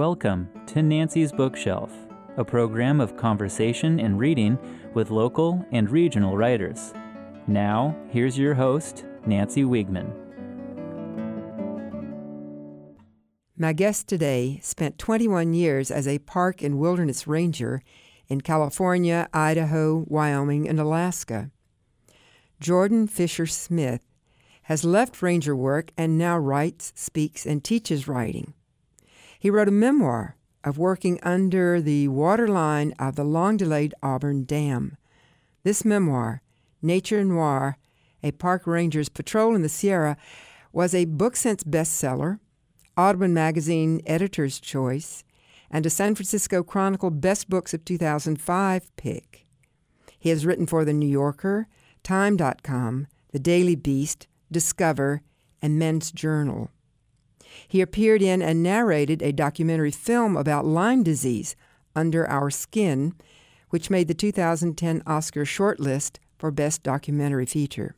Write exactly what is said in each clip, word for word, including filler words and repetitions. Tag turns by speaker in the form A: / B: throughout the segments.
A: Welcome to Nancy's Bookshelf, a program of conversation and reading with local and regional writers. Now, here's your host, Nancy Wiegman.
B: My guest today spent twenty-one years as a park and wilderness ranger in California, Idaho, Wyoming, and Alaska. Jordan Fisher Smith has left ranger work and now writes, speaks, and teaches writing. He wrote a memoir of working under the waterline of the long-delayed Auburn Dam. This memoir, Nature Noir, A Park Ranger's Patrol in the Sierra, was a BookSense bestseller, Audubon Magazine Editor's Choice, and a San Francisco Chronicle Best Books of two thousand five pick. He has written for The New Yorker, Time dot com, The Daily Beast, Discover, and Men's Journal. He appeared in and narrated a documentary film about Lyme disease, Under Our Skin, which made the two thousand ten Oscar shortlist for Best Documentary Feature.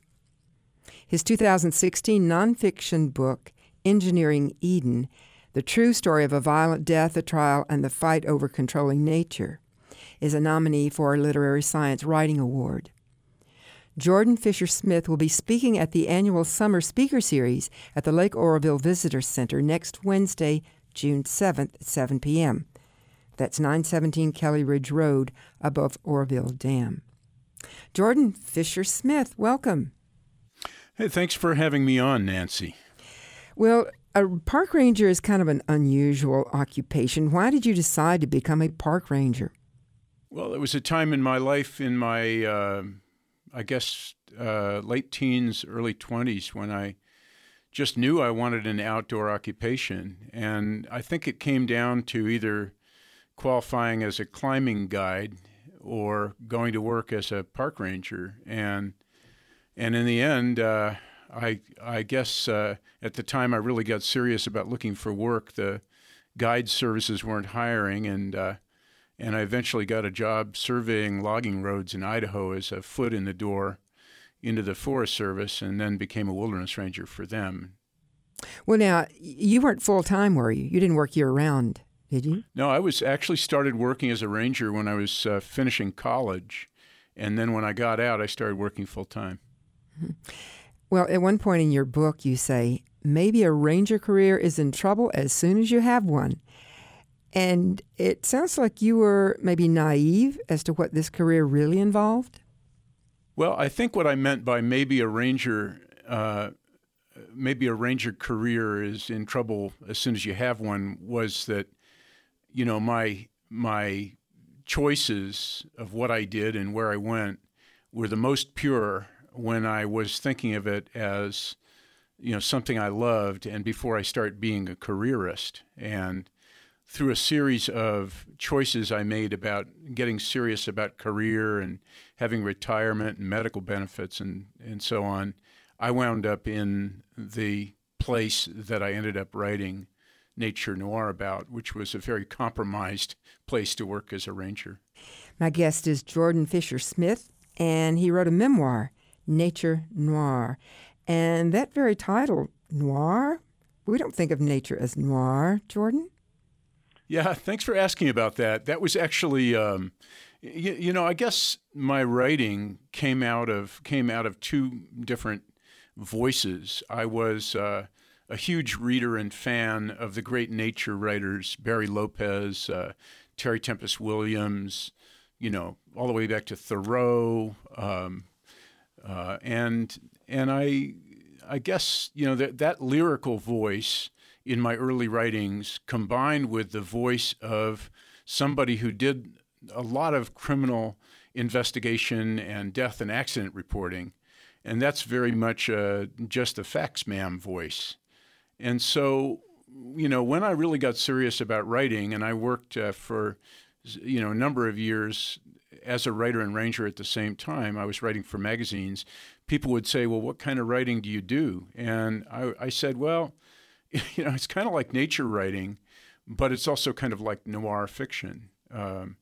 B: His two thousand sixteen nonfiction book, Engineering Eden, The True Story of a Violent Death, a Trial, and the Fight Over Controlling Nature, is a nominee for a Literary Science Writing Award. Jordan Fisher Smith will be speaking at the annual Summer Speaker Series at the Lake Oroville Visitor Center next Wednesday, June seventh at seven p.m. That's nine seventeen Kelly Ridge Road above Oroville Dam. Jordan Fisher Smith, welcome.
C: Hey, thanks for having me on, Nancy.
B: Well, a park ranger is kind of an unusual occupation. Why did you decide to become a park ranger?
C: Well, it was a time in my life, in my, uh, I guess, uh, late teens, early twenties, when I just knew I wanted an outdoor occupation. And I think it came down to either qualifying as a climbing guide or going to work as a park ranger. And and in the end, uh, I I guess uh, at the time I really got serious about looking for work. The guide services weren't hiring, and uh, and I eventually got a job surveying logging roads in Idaho as a foot in the door into the Forest Service, and then became a wilderness ranger for them.
B: Well, now, you weren't full-time, were you? You didn't work year-round, did you?
C: No, I was actually started working as a ranger when I was uh, finishing college, and then when I got out, I started working full-time.
B: Mm-hmm. Well, at one point in your book, you say, maybe a ranger career is in trouble as soon as you have one. And it sounds like you were maybe naive as to what this career really involved.
C: Well, I think what I meant by maybe a ranger, uh, maybe a ranger career is in trouble as soon as you have one, was that, you know, my my choices of what I did and where I went were the most pure when I was thinking of it as, you know, something I loved, and before I start being a careerist. And through a series of choices I made about getting serious about career and having retirement and medical benefits and, and so on, I wound up in the place that I ended up writing Nature Noir about, which was a very compromised place to work as a ranger.
B: My guest is Jordan Fisher Smith, and he wrote a memoir, Nature Noir. And that very title, noir, we don't think of nature as noir, Jordan.
C: Yeah, thanks for asking about that. That was actually, um, you, you know, I guess my writing came out of came out of two different voices. I was uh, a huge reader and fan of the great nature writers, Barry Lopez, uh, Terry Tempest Williams, you know, all the way back to Thoreau, um, uh, and and I, I guess you know that that lyrical voice in my early writings, combined with the voice of somebody who did a lot of criminal investigation and death and accident reporting. And that's very much uh, just a facts ma'am voice. And so, you know, when I really got serious about writing, and I worked uh, for, you know, a number of years as a writer and ranger at the same time, I was writing for magazines, people would say, well, what kind of writing do you do? And I, I said, well, you know, it's kind of like nature writing, but it's also kind of like noir fiction. Um,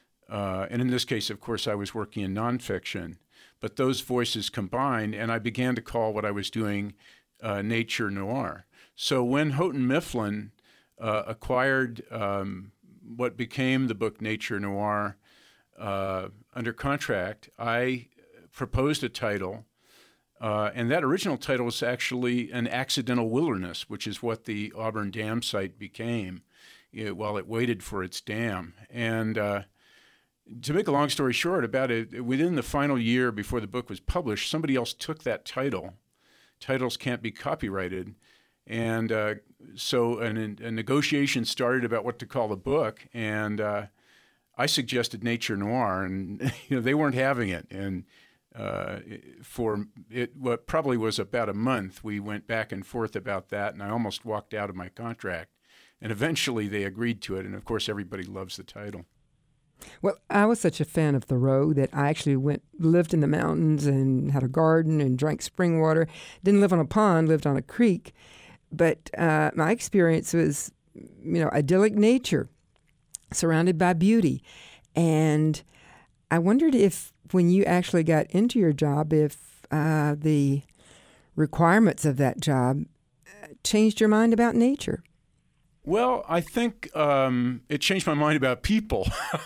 C: uh, and in this case, of course, I was working in nonfiction. But those voices combined, and I began to call what I was doing uh, nature noir. So when Houghton Mifflin uh, acquired um, what became the book Nature Noir uh, under contract, I proposed a title, uh, and that original title was actually An Accidental Wilderness, which is what the Auburn Dam site became it, while it waited for its dam. And uh, to make a long story short, about it, within the final year before the book was published, somebody else took that title. Titles can't be copyrighted. And uh, so an, a negotiation started about what to call the book, and uh, I suggested Nature Noir, and you know they weren't having it. And uh, for it, what probably was about a month, we went back and forth about that, and I almost walked out of my contract. And eventually they agreed to it, and of course everybody loves the title.
B: Well, I was such a fan of Thoreau that I actually went, lived in the mountains and had a garden and drank spring water. Didn't live on a pond, lived on a creek. But uh, my experience was, you know, idyllic nature, surrounded by beauty. And I wondered if, when you actually got into your job, if uh, the requirements of that job changed your mind about nature.
C: Well, I think um, it changed my mind about people.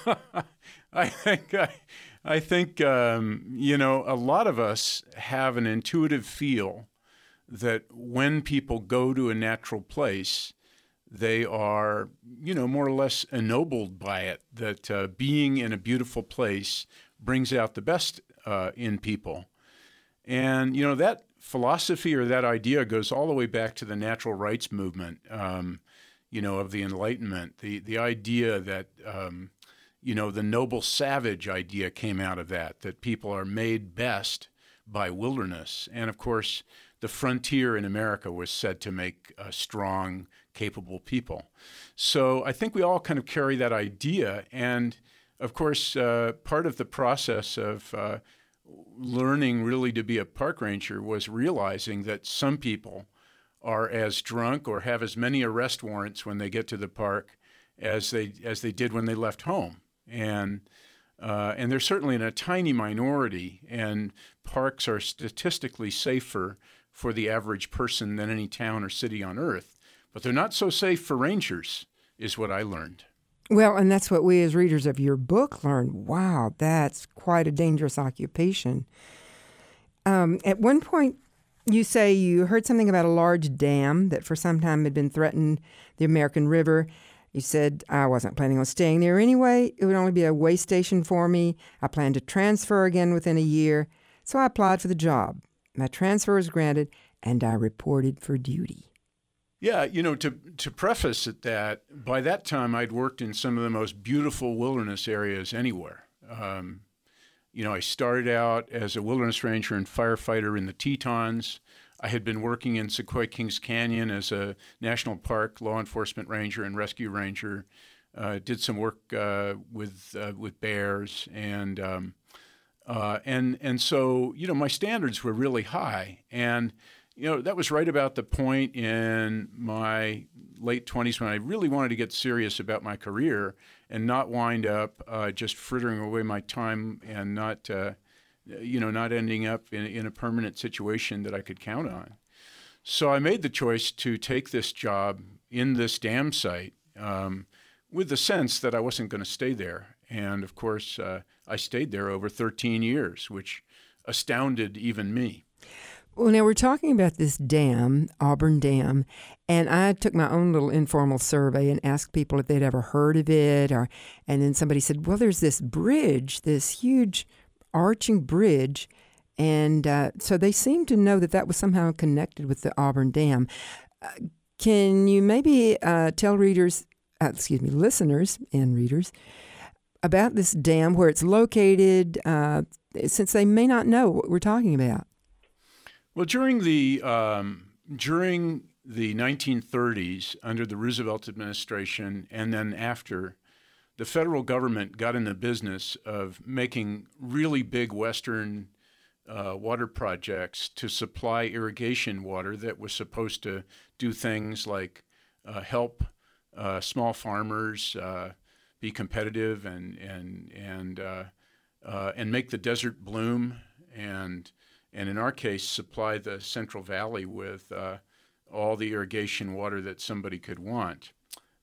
C: I think, I, I think um, you know, a lot of us have an intuitive feel that when people go to a natural place, they are, you know, more or less ennobled by it, that uh, being in a beautiful place brings out the best uh, in people. And, you know, that philosophy or that idea goes all the way back to the natural rights movement. Um, you know, of the Enlightenment, the, the idea that, um, you know, the noble savage idea came out of that, that people are made best by wilderness. And of course, the frontier in America was said to make uh, strong, capable people. So I think we all kind of carry that idea. And of course, uh, part of the process of uh, learning really to be a park ranger was realizing that some people are as drunk or have as many arrest warrants when they get to the park as they as they did when they left home. And uh, and they're certainly in a tiny minority, and parks are statistically safer for the average person than any town or city on earth. But they're not so safe for rangers, is what I learned.
B: Well, and that's what we as readers of your book learned. Wow, that's quite a dangerous occupation. Um, at one point, you say you heard something about a large dam that for some time had been threatened, the American River. You said, I wasn't planning on staying there anyway. It would only be a way station for me. I planned to transfer again within a year. So I applied for the job. My transfer was granted, and I reported for duty.
C: Yeah, you know, to to preface it that, by that time I'd worked in some of the most beautiful wilderness areas anywhere. Um, You know, I started out as a wilderness ranger and firefighter in the Tetons. I had been working in Sequoia Kings Canyon as a national park law enforcement ranger and rescue ranger. Uh, did some work uh, with uh, with bears, and um, uh, and and so you know my standards were really high, and you know that was right about the point in my late twenties when I really wanted to get serious about my career and not wind up uh, just frittering away my time and not, uh, you know, not ending up in, in a permanent situation that I could count on. So I made the choice to take this job in this dam site um, with the sense that I wasn't going to stay there. And of course, uh, I stayed there over thirteen years, which astounded even me.
B: Well, now we're talking about this dam, Auburn Dam, and I took my own little informal survey and asked people if they'd ever heard of it, or, and then somebody said, well, there's this bridge, this huge arching bridge, and uh, so they seemed to know that that was somehow connected with the Auburn Dam. Uh, can you maybe uh, tell readers, uh, excuse me, listeners and readers, about this dam, where it's located, uh, since they may not know what we're talking about?
C: Well, during the um, during the nineteen thirties, under the Roosevelt administration, and then after, the federal government got in the business of making really big Western uh, water projects to supply irrigation water that was supposed to do things like uh, help uh, small farmers uh, be competitive and and and uh, uh, and make the desert bloom, and and in our case supply the Central Valley with uh, all the irrigation water that somebody could want.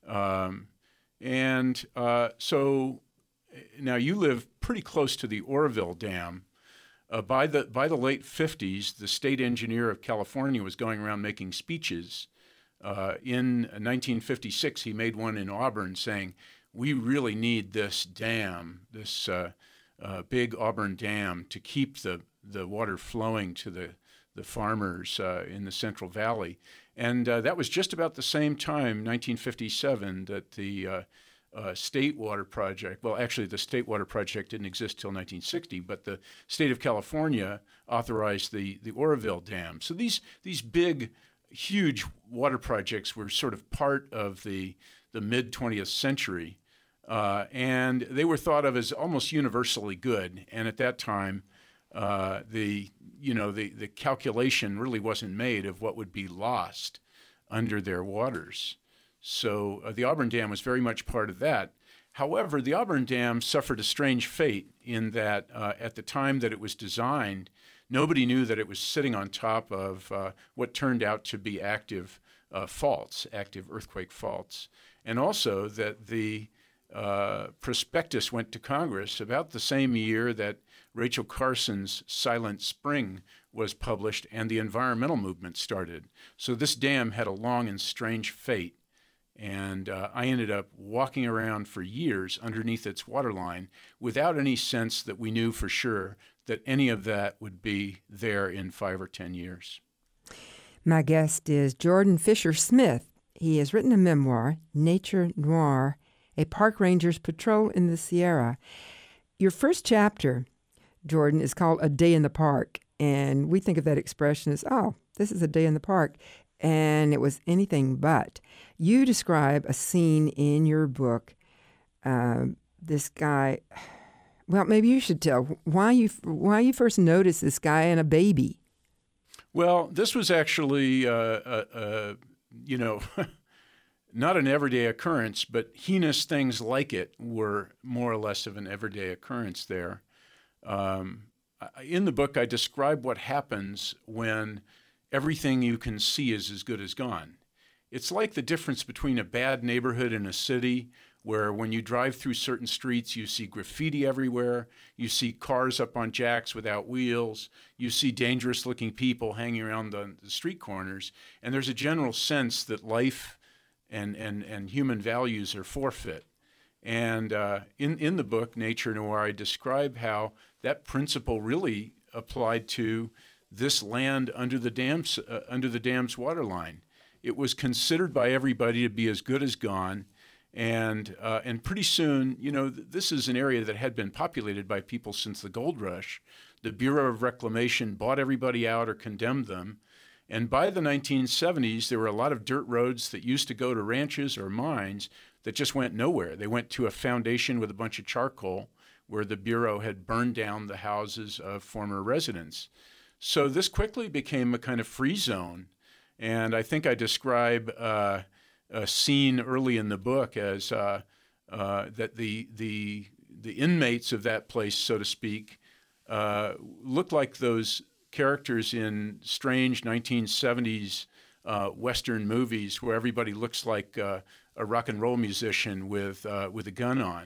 C: Um, and uh, so now you live pretty close to the Oroville Dam. Uh, by the by the late fifties, the state engineer of California was going around making speeches. Uh, in nineteen fifty-six, he made one in Auburn saying, "We really need this dam, this uh, uh, big Auburn Dam, to keep the, the water flowing to the the farmers uh, in the Central Valley." And uh, that was just about the same time, nineteen fifty-seven, that the uh, uh, State Water Project, well, actually the State Water Project didn't exist till nineteen sixty, but the state of California authorized the, the Oroville Dam. So these these big, huge water projects were sort of part of the, the mid-twentieth century, uh, and they were thought of as almost universally good. And at that time, uh, the you know the, the calculation really wasn't made of what would be lost under their waters. So uh, the Auburn Dam was very much part of that. However, the Auburn Dam suffered a strange fate in that uh, at the time that it was designed, nobody knew that it was sitting on top of uh, what turned out to be active uh, faults, active earthquake faults, and also that the uh, prospectus went to Congress about the same year that Rachel Carson's Silent Spring was published and the environmental movement started. So this dam had a long and strange fate. And uh, I ended up walking around for years underneath its waterline without any sense that we knew for sure that any of that would be there in five or ten years.
B: My guest is Jordan Fisher Smith. He has written a memoir, Nature Noir, A Park Ranger's Patrol in the Sierra. Your first chapter, Jordan, is called A Day in the Park. And we think of that expression as, oh, this is a day in the park. And it was anything but. You describe a scene in your book. Uh, this guy, well, maybe you should tell why you why you first noticed this guy and a baby.
C: Well, this was actually, uh, uh, uh, you know, not an everyday occurrence, but heinous things like it were more or less of an everyday occurrence there. Um, in the book, I describe what happens when everything you can see is as good as gone. It's like the difference between a bad neighborhood in a city where when you drive through certain streets, you see graffiti everywhere, you see cars up on jacks without wheels, you see dangerous-looking people hanging around the, the street corners, and there's a general sense that life and, and, and human values are forfeit. And uh, in, in the book, Nature Noir, I describe how that principle really applied to this land under the dam's uh, under the dam's waterline. It was considered by everybody to be as good as gone, and uh, and pretty soon, you know, th- this is an area that had been populated by people since the gold rush. The Bureau of Reclamation bought everybody out or condemned them, and by the nineteen seventies, there were a lot of dirt roads that used to go to ranches or mines that just went nowhere. They went to a foundation with a bunch of charcoal where the Bureau had burned down the houses of former residents. So this quickly became a kind of free zone. And I think I describe uh, a scene early in the book as uh, uh, that the, the, the inmates of that place, so to speak, uh, looked like those characters in strange nineteen seventies uh, Western movies where everybody looks like uh, a rock and roll musician with, uh, with a gun on.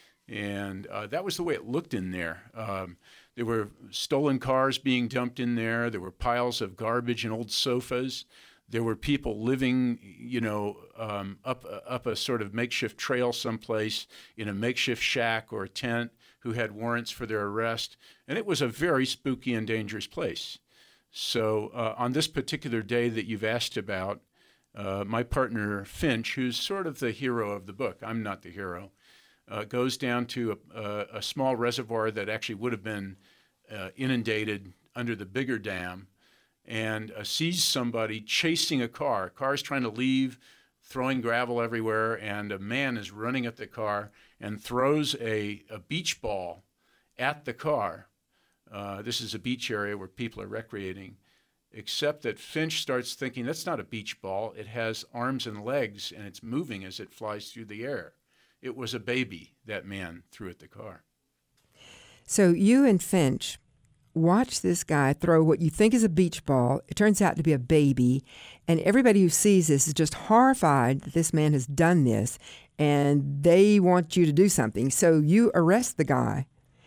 C: And uh, that was the way it looked in there. Um, There were stolen cars being dumped in there. There were piles of garbage and old sofas. There were people living, you know, um, up up a sort of makeshift trail someplace in a makeshift shack or a tent who had warrants for their arrest. And it was a very spooky and dangerous place. So uh, on this particular day that you've asked about, uh, my partner Finch, who's sort of the hero of the book, I'm not the hero, Uh, goes down to a, a, a small reservoir that actually would have been uh, inundated under the bigger dam, and uh, sees somebody chasing a car. Car's trying to leave, throwing gravel everywhere, and a man is running at the car and throws a, a beach ball at the car. Uh, this is a beach area where people are recreating, except that Finch starts thinking, that's not a beach ball. It has arms and legs, and it's moving as it flies through the air. It was a baby that man threw at the car.
B: So you and Finch watch this guy throw what you think is a beach ball. It turns out to be a baby. And everybody who sees this is just horrified that this man has done this, and they want you to do something. So you arrest the guy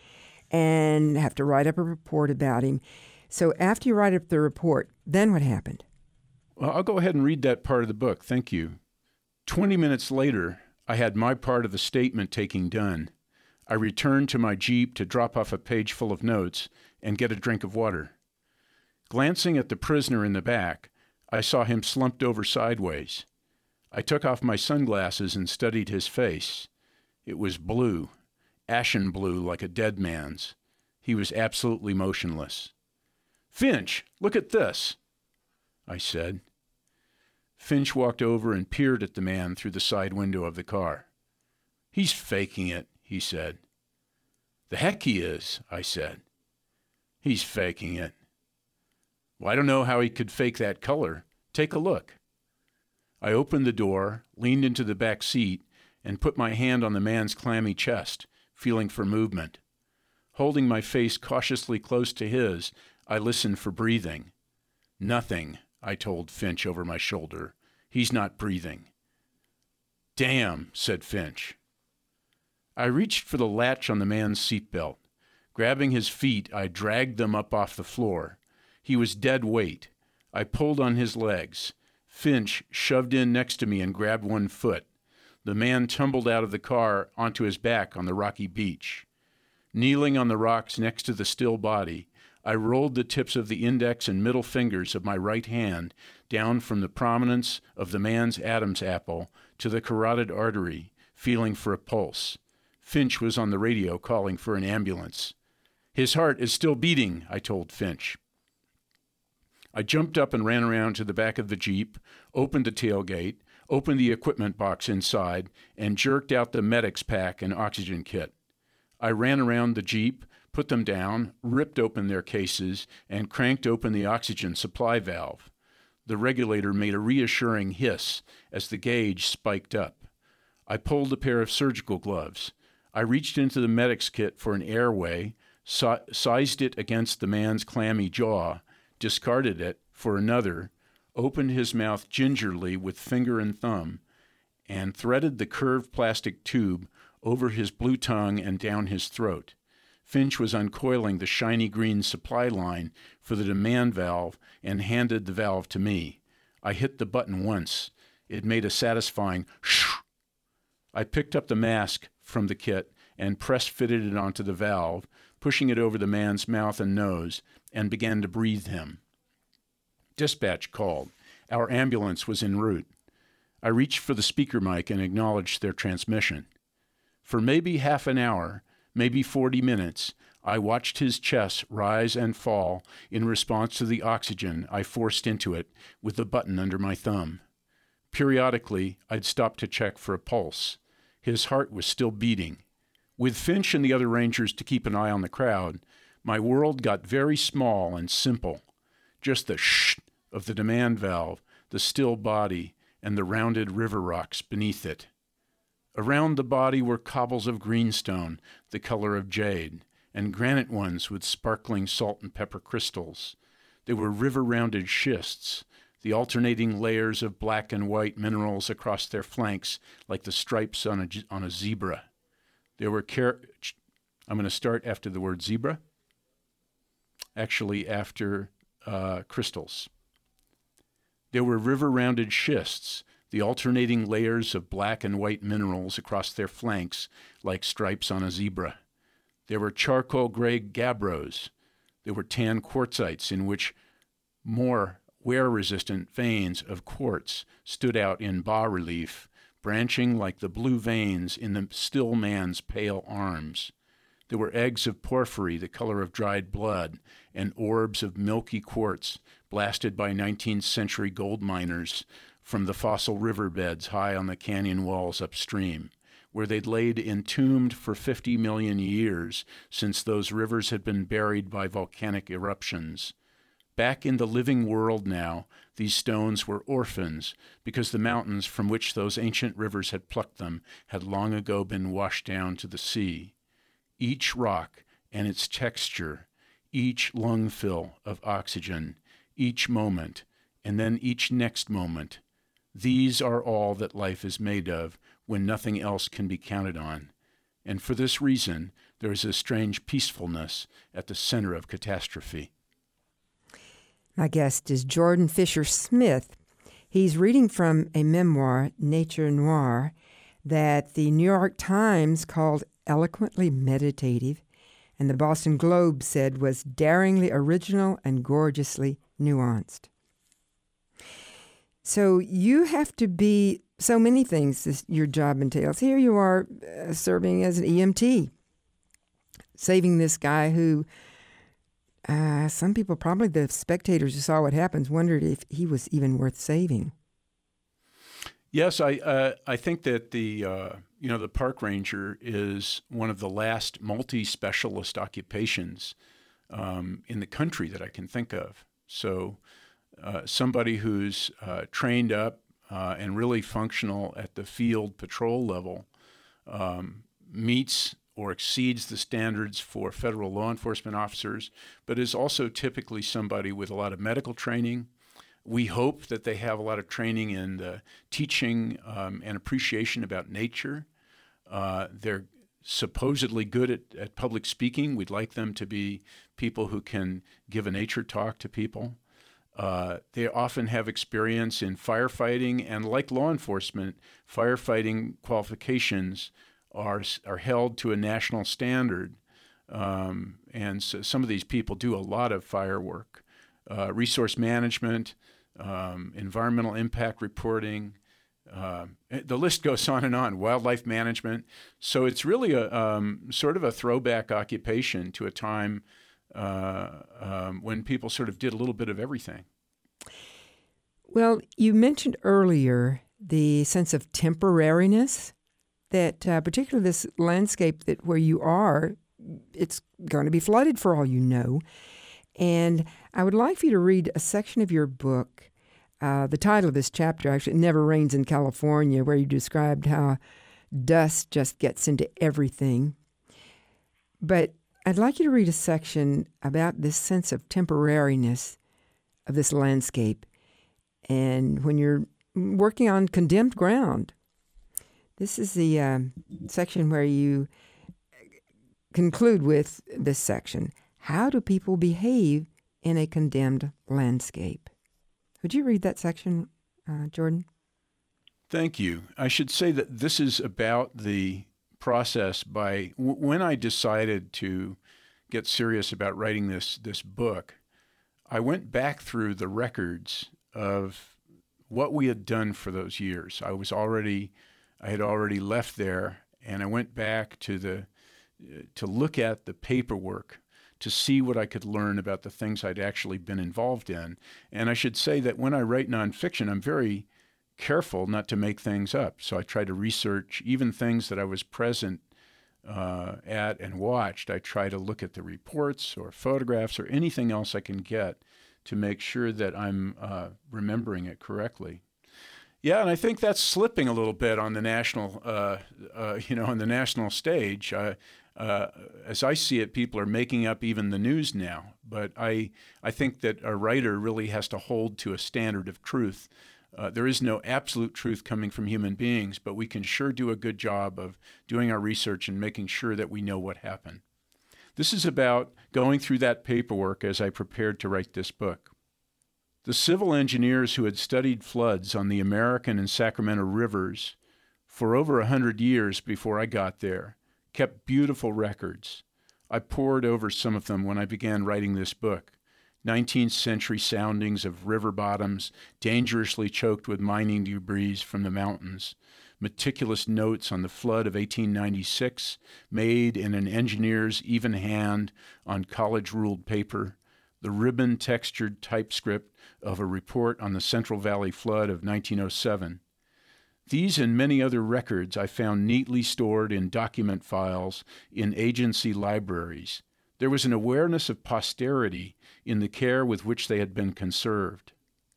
B: and have to write up a report about him. So after you write up the report, then what happened?
C: Well, I'll go ahead and read that part of the book. Thank you. Twenty minutes later, I had my part of the statement taking done. I returned to my Jeep to drop off a page full of notes and get a drink of water. Glancing at the prisoner in the back, I saw him slumped over sideways. I took off my sunglasses and studied his face. It was blue, ashen blue like a dead man's. He was absolutely motionless. "Finch, look at this," I said. Finch walked over and peered at the man through the side window of the car. "He's faking it," he said. "The heck he is," I said. "He's faking it." "Well, I don't know how he could fake that color. Take a look." I opened the door, leaned into the back seat, and put my hand on the man's clammy chest, feeling for movement. Holding my face cautiously close to his, I listened for breathing. "Nothing," I told Finch over my shoulder. "He's not breathing." "Damn," said Finch. I reached for the latch on the man's seatbelt. Grabbing his feet, I dragged them up off the floor. He was dead weight. I pulled on his legs. Finch shoved in next to me and grabbed one foot. The man tumbled out of the car onto his back on the rocky beach. Kneeling on the rocks next to the still body, I rolled the tips of the index and middle fingers of my right hand down from the prominence of the man's Adam's apple to the carotid artery, feeling for a pulse. Finch was on the radio calling for an ambulance. "His heart is still beating," I told Finch. I jumped up and ran around to the back of the Jeep, opened the tailgate, opened the equipment box inside, and jerked out the medic's pack and oxygen kit. I ran around the Jeep, put them down, ripped open their cases, and cranked open the oxygen supply valve. The regulator made a reassuring hiss as the gauge spiked up. I pulled a pair of surgical gloves. I reached into the medic's kit for an airway, si- sized it against the man's clammy jaw, discarded it for another, opened his mouth gingerly with finger and thumb, and threaded the curved plastic tube over his blue tongue and down his throat. Finch was uncoiling the shiny green supply line for the demand valve and handed the valve to me. I hit the button once. It made a satisfying shh. I picked up the mask from the kit and press-fitted it onto the valve, pushing it over the man's mouth and nose, and began to breathe him. Dispatch called. Our ambulance was en route. I reached for the speaker mic and acknowledged their transmission. For maybe half an hour, maybe forty minutes, I watched his chest rise and fall in response to the oxygen I forced into it with the button under my thumb. Periodically, I'd stop to check for a pulse. His heart was still beating. With Finch and the other rangers to keep an eye on the crowd, my world got very small and simple. Just the shh of the demand valve, the still body, and the rounded river rocks beneath it. Around the body were cobbles of greenstone, the color of jade, and granite ones with sparkling salt and pepper crystals. There were river-rounded schists, the alternating layers of black and white minerals across their flanks like the stripes on a, on a zebra. There were car- I'm going to start after the word zebra, actually after uh, crystals. There were river-rounded schists, the alternating layers of black and white minerals across their flanks like stripes on a zebra. There were charcoal gray gabbros. There were tan quartzites in which more wear-resistant veins of quartz stood out in bas-relief, branching like the blue veins in the still man's pale arms. There were eggs of porphyry, the color of dried blood, and orbs of milky quartz blasted by nineteenth century gold miners from the fossil riverbeds high on the canyon walls upstream, where they'd laid entombed for fifty million years since those rivers had been buried by volcanic eruptions. Back in the living world now, these stones were orphans because the mountains from which those ancient rivers had plucked them had long ago been washed down to the sea. Each rock and its texture, each lungful of oxygen, each moment, and then each next moment. These are all that life is made of when nothing else can be counted on. And for this reason, there is a strange peacefulness at the center of catastrophe.
B: My guest is Jordan Fisher Smith. He's reading from a memoir, Nature Noire, that the New York Times called eloquently meditative, and the Boston Globe said was daringly original and gorgeously nuanced. So you have to be so many things this, your job entails. Here you are uh, serving as an E M T, saving this guy who uh, some people, probably the spectators who saw what happens, wondered if he was even worth saving.
C: Yes, I uh, I think that the uh, you know the park ranger is one of the last multi-specialist occupations um, in the country that I can think of. So uh, somebody who's uh, trained up uh, and really functional at the field patrol level um, meets or exceeds the standards for federal law enforcement officers, but is also typically somebody with a lot of medical training. We hope that they have a lot of training in the teaching um, and appreciation about nature. Uh, they're supposedly good at, at public speaking. We'd like them to be people who can give a nature talk to people. Uh, they often have experience in firefighting, and like law enforcement, firefighting qualifications are are held to a national standard. Um, and so some of these people do a lot of fire work, uh, resource management, um, environmental impact reporting. Uh, the list goes on and on, wildlife management. So it's really a um, sort of a throwback occupation to a time uh, um, when people sort of did a little bit of everything.
B: Well, you mentioned earlier the sense of temporariness that uh, particularly this landscape that where you are, it's going to be flooded for all you know. And I would like for you to read a section of your book. Uh, the title of this chapter, actually, It Never Rains in California, where you described how dust just gets into everything. But I'd like you to read a section about this sense of temporariness of this landscape. And when you're working on condemned ground, this is the uh, section where you conclude with this section. How do people behave in a condemned landscape? Would you read that section, uh, Jordan?
C: Thank you. I should say that this is about the process by w- when I decided to get serious about writing this this book, I went back through the records of what we had done for those years. I was already, I had already left there, and I went back to the to look at the paperwork to see what I could learn about the things I'd actually been involved in. And I should say that when I write nonfiction, I'm very careful not to make things up. So I try to research even things that I was present uh, at and watched. I try to look at the reports or photographs or anything else I can get to make sure that I'm uh, remembering it correctly. Yeah, and I think that's slipping a little bit on the national, uh, uh, you know, on the national stage. Uh, uh, as I see it, people are making up even the news now. But I, I think that a writer really has to hold to a standard of truth. Uh, there is no absolute truth coming from human beings, but we can sure do a good job of doing our research and making sure that we know what happened. This is about going through that paperwork as I prepared to write this book. The civil engineers who had studied floods on the American and Sacramento rivers for over a hundred years before I got there kept beautiful records. I pored over some of them when I began writing this book. nineteenth century soundings of river bottoms dangerously choked with mining debris from the mountains, meticulous notes on the flood of eighteen ninety-six made in an engineer's even hand on college-ruled paper, the ribbon-textured typescript of a report on the Central Valley flood of nineteen oh seven. These and many other records I found neatly stored in document files in agency libraries. There was an awareness of posterity in the care with which they had been conserved.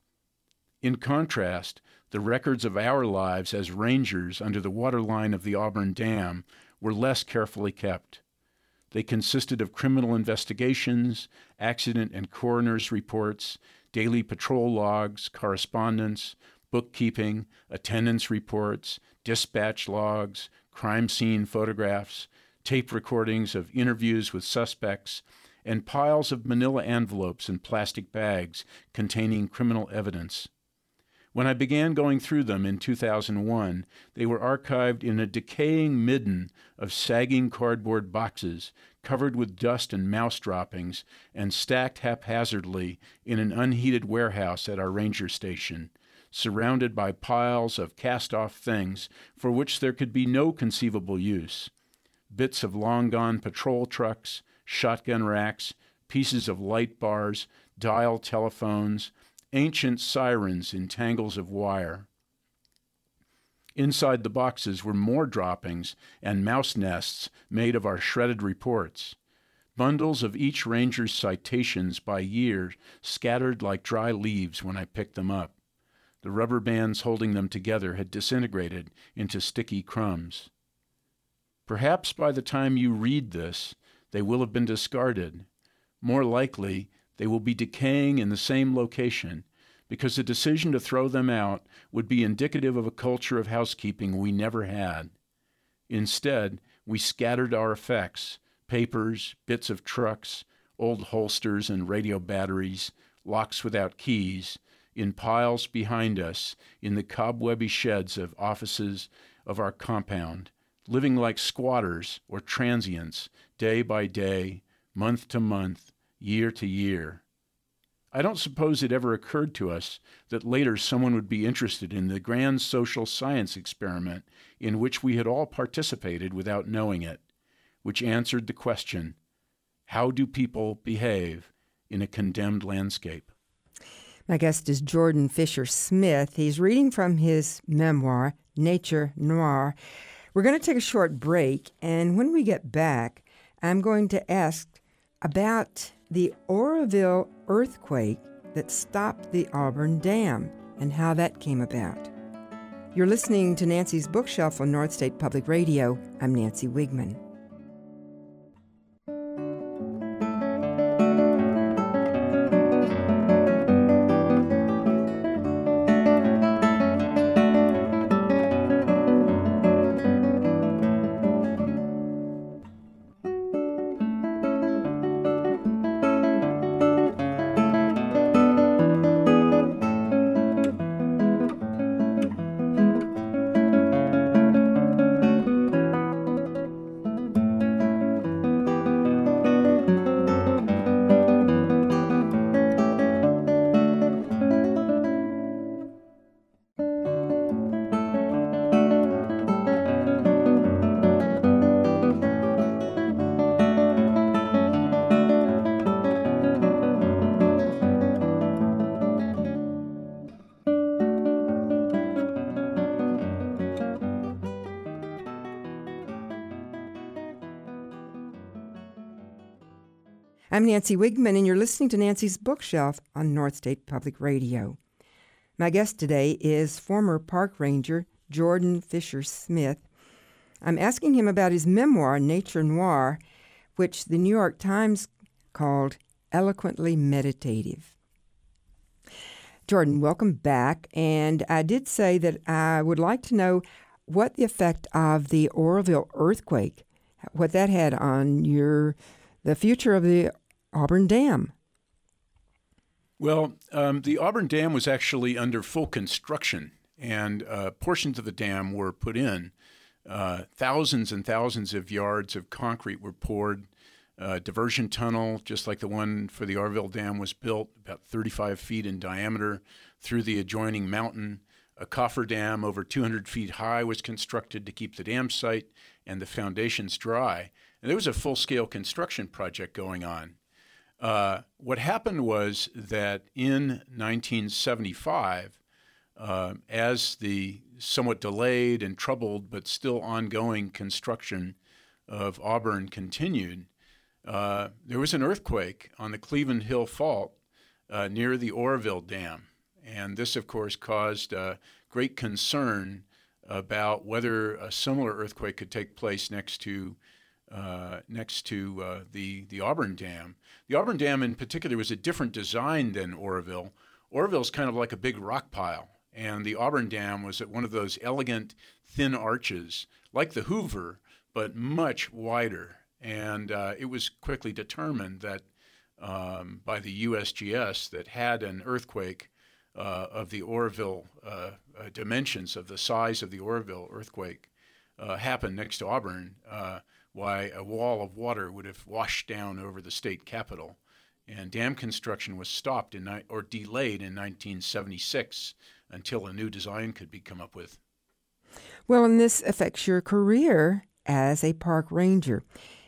C: In contrast, the records of our lives as rangers under the waterline of the Auburn Dam were less carefully kept. They consisted of criminal investigations, accident and coroner's reports, daily patrol logs, correspondence, bookkeeping, attendance reports, dispatch logs, crime scene photographs, tape recordings of interviews with suspects, and piles of manila envelopes and plastic bags containing criminal evidence. When I began going through them in two thousand one, they were archived in a decaying midden of sagging cardboard boxes covered with dust and mouse droppings and stacked haphazardly in an unheated warehouse at our ranger station, surrounded by piles of cast-off things for which there could be no conceivable use. Bits of long-gone patrol trucks, shotgun racks, pieces of light bars, dial telephones, ancient sirens in tangles of wire. Inside the boxes were more droppings and mouse nests made of our shredded reports. Bundles of each ranger's citations by year scattered like dry leaves when I picked them up. The rubber bands holding them together had disintegrated into sticky crumbs. Perhaps by the time you read this, they will have been discarded. More likely, they will be decaying in the same location, because the decision to throw them out would be indicative of a culture of housekeeping we never had. Instead, we scattered our effects, papers, bits of trucks, old holsters and radio batteries, locks without keys, in piles behind us in the cobwebby sheds of offices of our compound, living like squatters or transients, day by day, month to month, year to year. I don't suppose it ever occurred to us that later someone would be interested in the grand social science experiment in which we had all participated without knowing it, which answered the question, how do people behave in a condemned landscape?
B: My guest is Jordan Fisher Smith. He's reading from his memoir, Nature Noire. We're going to take a short break, and when we get back, I'm going to ask about the Oroville earthquake that stopped the Auburn Dam and how that came about. You're listening to Nancy's Bookshelf on North State Public Radio. I'm Nancy Wigman. I'm Nancy Wigman, and you're listening to Nancy's Bookshelf on North State Public Radio. My guest today is former park ranger Jordan Fisher Smith. I'm asking him about his memoir, Nature Noire, which the New York Times called eloquently meditative. Jordan, welcome back. And I did say that I would like to know what the effect of the Oroville earthquake, what that had on your the future of the Auburn Dam.
C: Well, um, the Auburn Dam was actually under full construction, and uh, portions of the dam were put in. Uh, thousands and thousands of yards of concrete were poured. A diversion tunnel, just like the one for the Oroville Dam, was built about thirty-five feet in diameter through the adjoining mountain. A cofferdam over two hundred feet high was constructed to keep the dam site and the foundations dry. And there was a full-scale construction project going on. Uh, what happened was that in nineteen seventy-five, uh, as the somewhat delayed and troubled but still ongoing construction of Auburn continued, uh, there was an earthquake on the Cleveland Hill Fault uh, near the Oroville Dam. And this, of course, caused uh, great concern about whether a similar earthquake could take place next to uh, next to uh, the, the Auburn Dam. The Auburn Dam in particular was a different design than Oroville. Oroville's kind of like a big rock pile, and the Auburn Dam was one of those elegant, thin arches, like the Hoover, but much wider. And uh, it was quickly determined that um, by the U S G S that had an earthquake uh, of the Oroville uh, uh, dimensions, of the size of the Oroville earthquake, uh, happened next to Auburn, uh, why a wall of water would have washed down over the state capitol. And dam construction was stopped in ni- or delayed in nineteen seventy-six until a new design could be come up with.
B: Well, and this affects your career as a park ranger.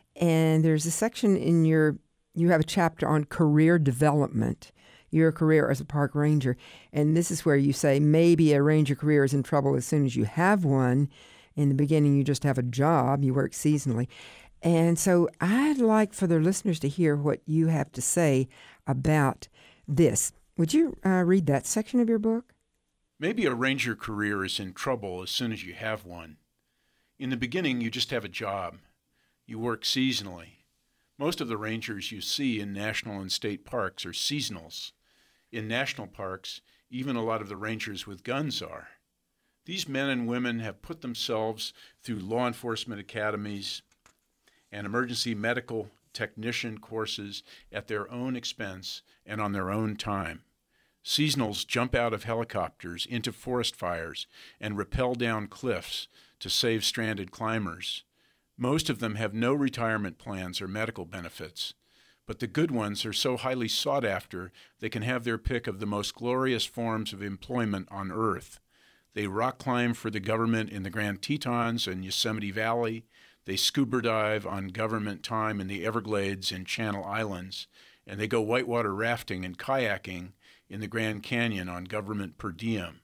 B: And there's a section in your, you have a chapter on career development, your career as a park ranger. And this is where you say maybe a ranger career is in trouble as soon as you have one. In the beginning, you just have a job, you work seasonally. And so I'd like for the listeners to hear what you have to say about this. Would you uh, read that section of your book?
C: Maybe a ranger career is in trouble as soon as you have one. In the beginning, you just have a job. You work seasonally. Most of the rangers you see in national and state parks are seasonals. In national parks, even a lot of the rangers with guns are. These men and women have put themselves through law enforcement academies and emergency medical technician courses at their own expense and on their own time. Seasonals jump out of helicopters into forest fires and rappel down cliffs to save stranded climbers. Most of them have no retirement plans or medical benefits, but the good ones are so highly sought after they can have their pick of the most glorious forms of employment on Earth. They rock climb for the government in the Grand Tetons and Yosemite Valley. They scuba dive on government time in the Everglades and Channel Islands. And they go whitewater rafting and kayaking in the Grand Canyon on government per diem.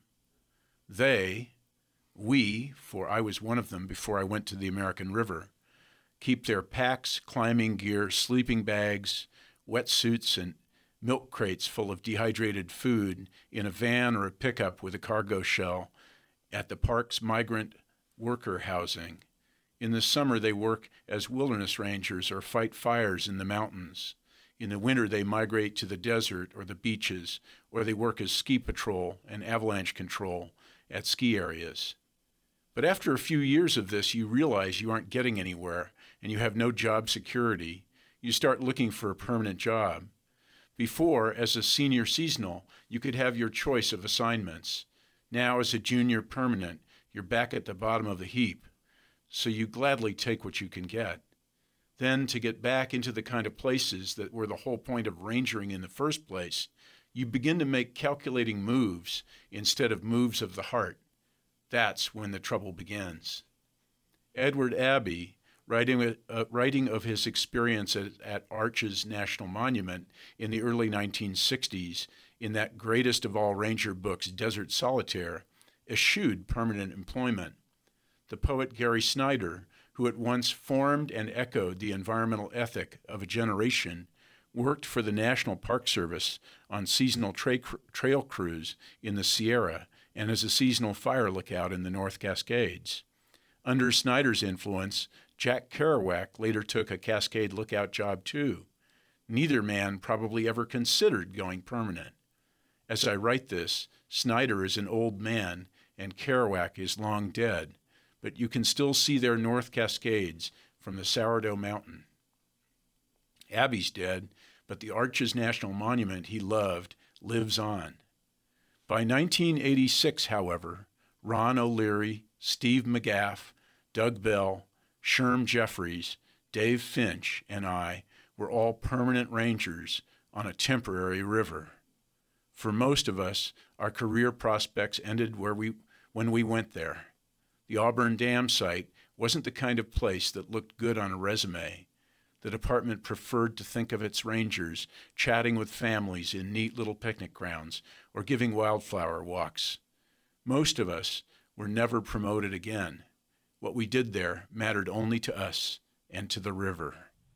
C: They, we, for I was one of them before I went to the American River, keep their packs, climbing gear, sleeping bags, wetsuits, and milk crates full of dehydrated food in a van or a pickup with a cargo shell at the park's migrant worker housing. In the summer, they work as wilderness rangers or fight fires in the mountains. In the winter, they migrate to the desert or the beaches, or they work as ski patrol and avalanche control at ski areas. But after a few years of this, you realize you aren't getting anywhere and you have no job security. You start looking for a permanent job. Before, as a senior seasonal, you could have your choice of assignments. Now, as a junior permanent, you're back at the bottom of the heap, so you gladly take what you can get. Then, to get back into the kind of places that were the whole point of rangering in the first place, you begin to make calculating moves instead of moves of the heart. That's when the trouble begins. Edward Abbey, Writing, uh, writing of his experience at, at Arches National Monument in the early nineteen sixties, in that greatest of all ranger books, Desert Solitaire, eschewed permanent employment. The poet Gary Snyder, who at once formed and echoed the environmental ethic of a generation, worked for the National Park Service on seasonal tra- trail crews in the Sierra and as a seasonal fire lookout in the North Cascades. Under Snyder's influence, Jack Kerouac later took a Cascade lookout job too. Neither man probably ever considered going permanent. As I write this, Snyder is an old man and Kerouac is long dead, but you can still see their North Cascades from the Sourdough Mountain. Abbey's dead, but the Arches National Monument he loved lives on. By nineteen eighty-six, however, Ron O'Leary, Steve McGaff, Doug Bell, Sherm Jeffries, Dave Finch, and I were all permanent rangers on a temporary river. For most of us, our career prospects ended where we, when we went there. The Auburn Dam site wasn't the kind of place that looked good on a resume. The department preferred to think of its rangers chatting with families in neat little picnic grounds or giving wildflower walks. Most of us were never promoted again. What we did there mattered only to us and to the river.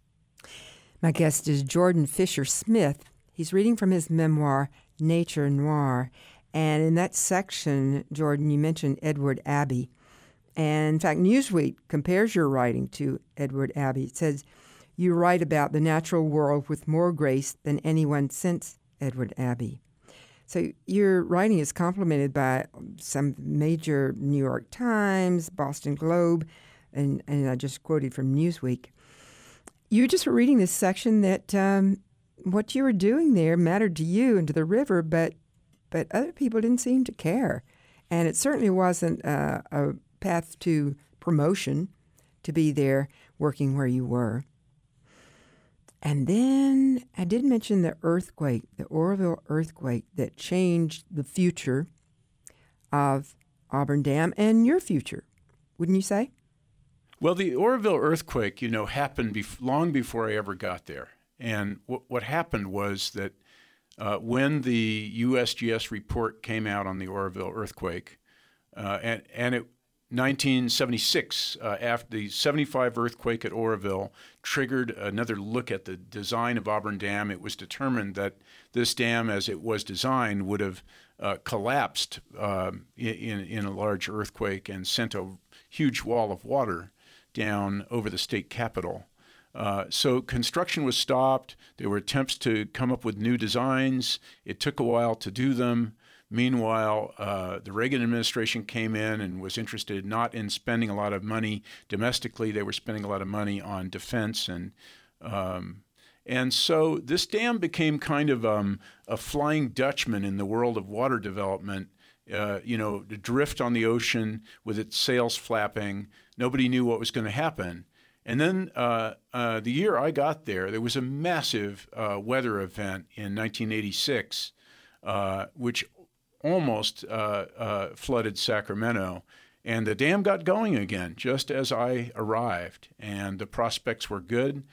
B: My guest is Jordan Fisher Smith. He's reading from his memoir, Nature Noir. And in that section, Jordan, you mentioned Edward Abbey. And in fact, Newsweek compares your writing to Edward Abbey. It says, you write about the natural world with more grace than anyone since Edward Abbey. So your writing is complimented by some major New York Times, Boston Globe, and, and I just quoted from Newsweek. You just were reading this section that um, what you were doing there mattered to you and to the river, but but other people didn't seem to care. And it certainly wasn't uh, a path to promotion to be there working where you were. And then I did mention the earthquake, the Oroville earthquake that changed the future of Auburn Dam and your future, wouldn't you say?
C: Well, the Oroville earthquake, you know, happened bef- long before I ever got there. And w- what happened was that uh, when the U S G S report came out on the Oroville earthquake, uh, and, and it nineteen seventy-six, uh, after the seventy-five earthquake at Oroville, triggered another look at the design of Auburn Dam. It was determined that this dam, as it was designed, would have uh, collapsed uh, in, in a large earthquake and sent a huge wall of water down over the state capitol. Uh, so construction was stopped. There were attempts to come up with new designs. It took a while to do them. Meanwhile, uh, the Reagan administration came in and was interested not in spending a lot of money domestically. They were spending a lot of money on defense. And um, and so this dam became kind of um, a Flying Dutchman in the world of water development, uh, you know, adrift on the ocean with its sails flapping. Nobody knew what was going to happen. And then uh, uh, the year I got there, there was a massive uh, weather event in nineteen eighty-six, uh, which almost uh, uh, flooded Sacramento. And the dam got going again just as I arrived. And the prospects were good.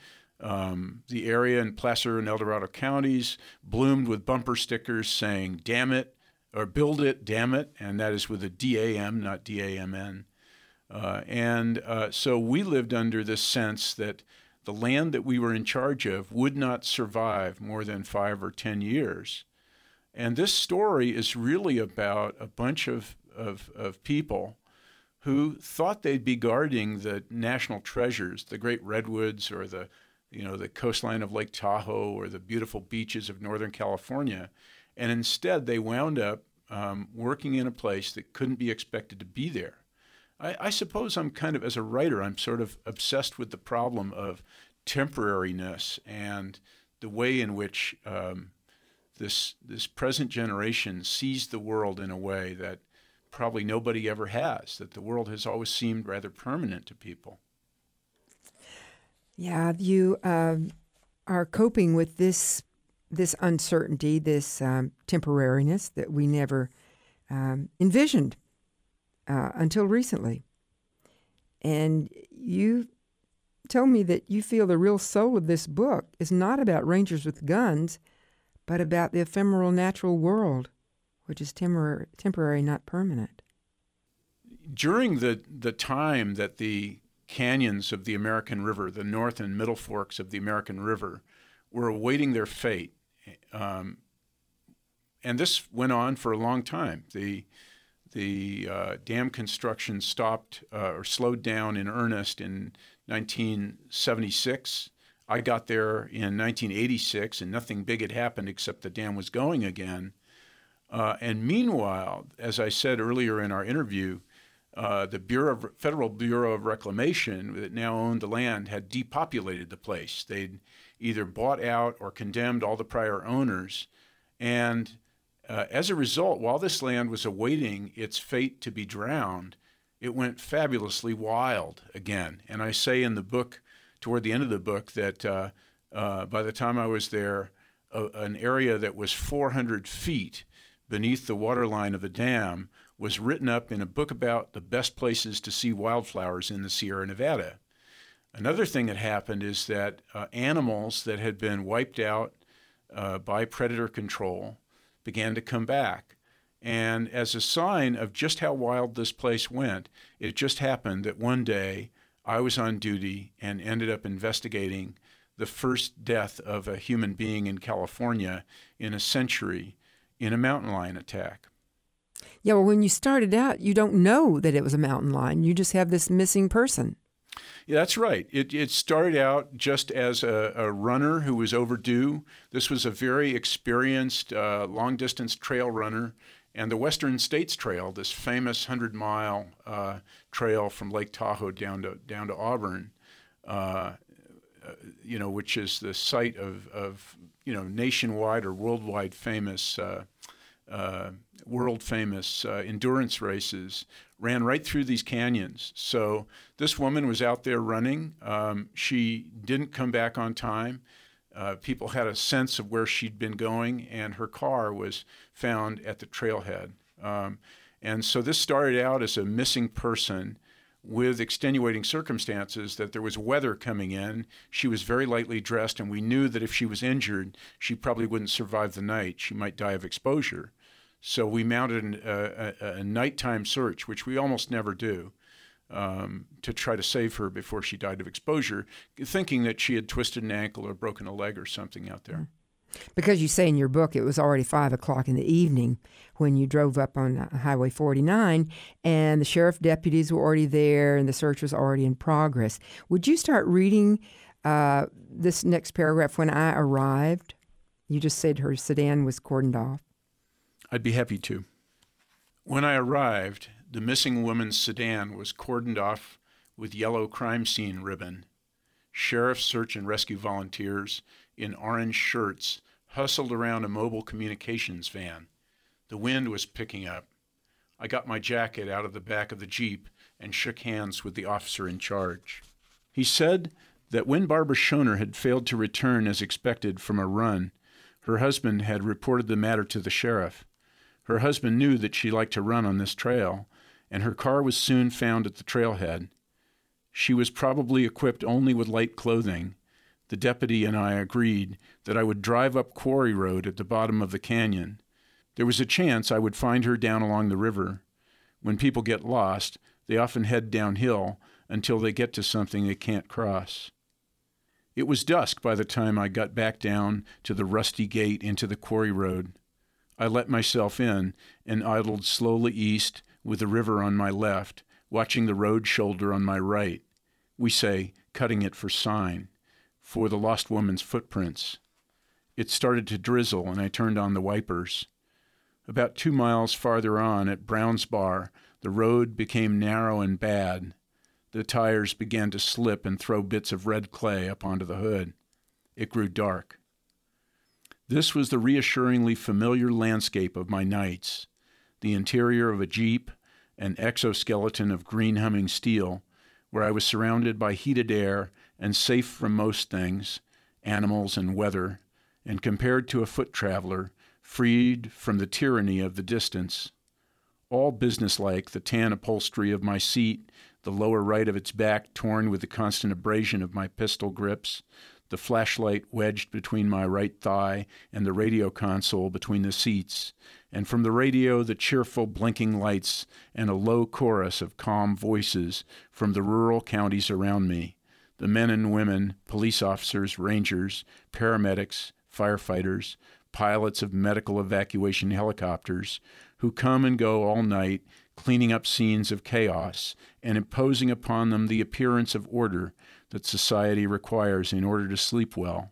C: Um, the area in Placer and El Dorado counties bloomed with bumper stickers saying, damn it, or build it, damn it. And that is with a D A M, not D A M N. Uh, and uh, so we lived under this sense that the land that we were in charge of would not survive more than five or ten years. And this story is really about a bunch of, of, of people who thought they'd be guarding the national treasures, the great redwoods or the, you know, the coastline of Lake Tahoe or the beautiful beaches of Northern California. And instead, they wound up um, working in a place that couldn't be expected to be there. I, I suppose I'm kind of, as a writer, I'm sort of obsessed with the problem of temporariness and the way in which um, this this present generation sees the world in a way that probably nobody ever has, that the world has always seemed rather permanent to people.
B: Yeah, you um, are coping with this this uncertainty, this um, temporariness that we never um, envisioned uh, until recently. And you told me that you feel the real soul of this book is not about rangers with guns, but about the ephemeral natural world, which is temporary, temporary, not permanent.
C: During the, the time that the canyons of the American River, the north and middle forks of the American River, were awaiting their fate, um, and this went on for a long time. The the uh, dam construction stopped uh, or slowed down in earnest in nineteen seventy-six. I got there in nineteen eighty-six, and nothing big had happened except the dam was going again. Uh, and meanwhile, as I said earlier in our interview, uh, the Bureau of, Federal Bureau of Reclamation that now owned the land had depopulated the place. They'd either bought out or condemned all the prior owners. And uh, as a result, while this land was awaiting its fate to be drowned, it went fabulously wild again. And I say in the book, toward the end of the book, that uh, uh, by the time I was there, uh, an area that was four hundred feet beneath the waterline of the dam was written up in a book about the best places to see wildflowers in the Sierra Nevada. Another thing that happened is that uh, animals that had been wiped out uh, by predator control began to come back. And as a sign of just how wild this place went, it just happened that one day I was on duty and ended up investigating the first death of a human being in California in a century in a mountain lion attack.
B: Yeah, well, when you started out, you don't know that it was a mountain lion. You just have this missing person.
C: Yeah, that's right. It it started out just as a, a runner who was overdue. This was a very experienced uh, long-distance trail runner. And the Western States Trail, this famous hundred-mile uh, trail from Lake Tahoe down to down to Auburn, uh, you know, which is the site of, of you know nationwide or worldwide famous, uh, uh, world famous uh, endurance races, ran right through these canyons. So this woman was out there running. Um, she didn't come back on time. Uh, people had a sense of where she'd been going, and her car was found at the trailhead. Um, and so this started out as a missing person with extenuating circumstances, that there was weather coming in. She was very lightly dressed, and we knew that if she was injured, she probably wouldn't survive the night. She might die of exposure. So we mounted an, a, a, a nighttime search, which we almost never do. Um, to try to save her before she died of exposure, thinking that she had twisted an ankle or broken a leg or something out there.
B: Because you say in your book it was already five o'clock in the evening when you drove up on Highway forty-nine, and the sheriff deputies were already there and the search was already in progress. Would you start reading uh, this next paragraph, when I arrived? You just said her sedan was cordoned off.
C: I'd be happy to. When I arrived, the missing woman's sedan was cordoned off with yellow crime scene ribbon. Sheriff search and rescue volunteers in orange shirts hustled around a mobile communications van. The wind was picking up. I got my jacket out of the back of the Jeep and shook hands with the officer in charge. He said that when Barbara Schoner had failed to return as expected from a run, her husband had reported the matter to the sheriff. Her husband knew that she liked to run on this trail, and her car was soon found at the trailhead. She was probably equipped only with light clothing. The deputy and I agreed that I would drive up Quarry Road at the bottom of the canyon. There was a chance I would find her down along the river. When people get lost, they often head downhill until they get to something they can't cross. It was dusk by the time I got back down to the rusty gate into the Quarry Road. I let myself in and idled slowly east with the river on my left, watching the road shoulder on my right. We say, cutting it for sign, for the lost woman's footprints. It started to drizzle, and I turned on the wipers. About two miles farther on at Brown's Bar, the road became narrow and bad. The tires began to slip and throw bits of red clay up onto the hood. It grew dark. This was the reassuringly familiar landscape of my nights. The interior of a Jeep, an exoskeleton of green-humming steel, where I was surrounded by heated air and safe from most things, animals and weather, and compared to a foot traveler, freed from the tyranny of the distance. All businesslike, the tan upholstery of my seat, the lower right of its back torn with the constant abrasion of my pistol grips, the flashlight wedged between my right thigh and the radio console between the seats, and from the radio the cheerful blinking lights and a low chorus of calm voices from the rural counties around me, the men and women, police officers, rangers, paramedics, firefighters, pilots of medical evacuation helicopters, who come and go all night, cleaning up scenes of chaos and imposing upon them the appearance of order that society requires in order to sleep well.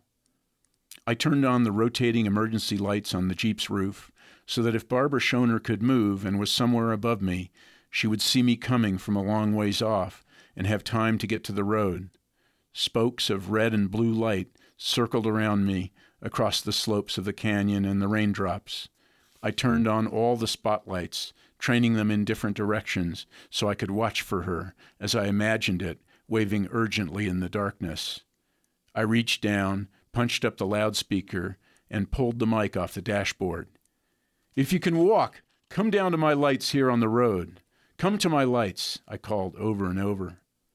C: I turned on the rotating emergency lights on the Jeep's roof so that if Barbara Schoner could move and was somewhere above me, she would see me coming from a long ways off and have time to get to the road. Spokes of red and blue light circled around me across the slopes of the canyon and the raindrops. I turned on all the spotlights, training them in different directions so I could watch for her as I imagined it, waving urgently in the darkness. I reached down, punched up the loudspeaker, and pulled the mic off the dashboard. "If you can walk, come down to my lights here on the road. Come to my lights," I called over and over.